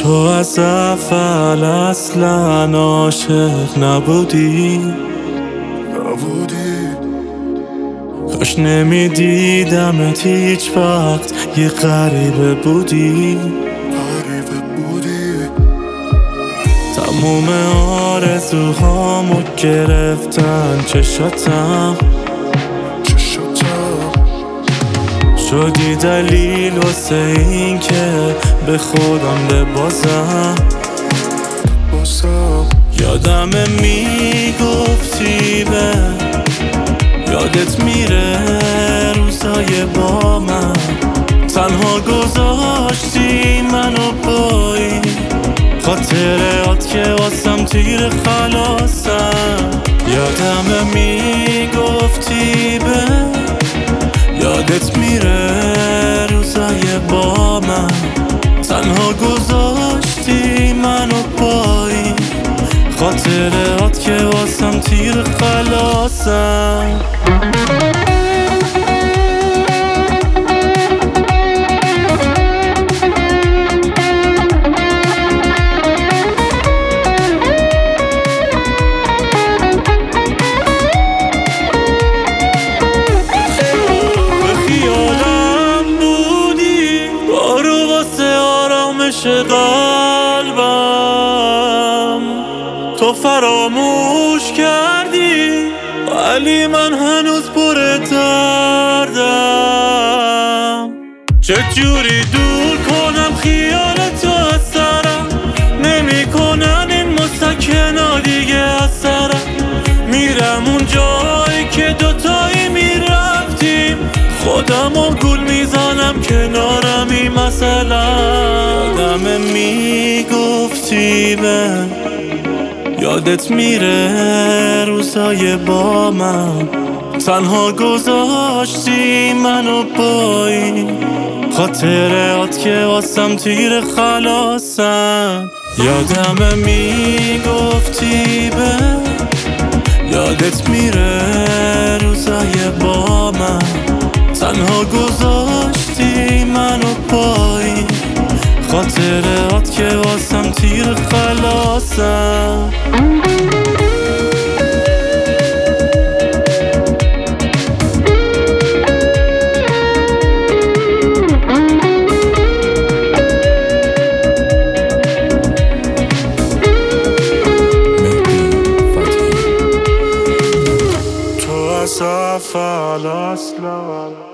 تو از اول اصلا عاشق نبودی کاش نمیدیدمت هیچ وقت، یه غریبه بودی. تموم آرزوهامو گرفتن چشاتم، شدی دلیل واسه این که به خودم ببازم. یادمه میگفتی یادت میره روزای با من، تنها گذاشتی منو پایی، خاطرات که واسم تیر خلاصم. یادمه میگفتی یادت میره روزای با من، تنها گذاشتی منو پایی، خاطرات که واسم تیر خلاصم. قلبم تو فراموش کردی، ولی من هنوز پر دردم. چجوری دور کنم خیالتو از سرم، نمی کنن این مسکنا دیگه از سرم. میرم اون جایی که دوتایی میرفتیم، خودمو گول میزنم کنارمی مثلا. یادمه میگفتی یادت میره روزای با من، تنها گذاشتی منو پایی، خاطرات که واسم تیر خلاصم. یادمه میگفتی یادت میره روزای با من، تنها گذاشتی منو پایی، خاطرات که واسم تیر خلاصم. تو از اول اصلا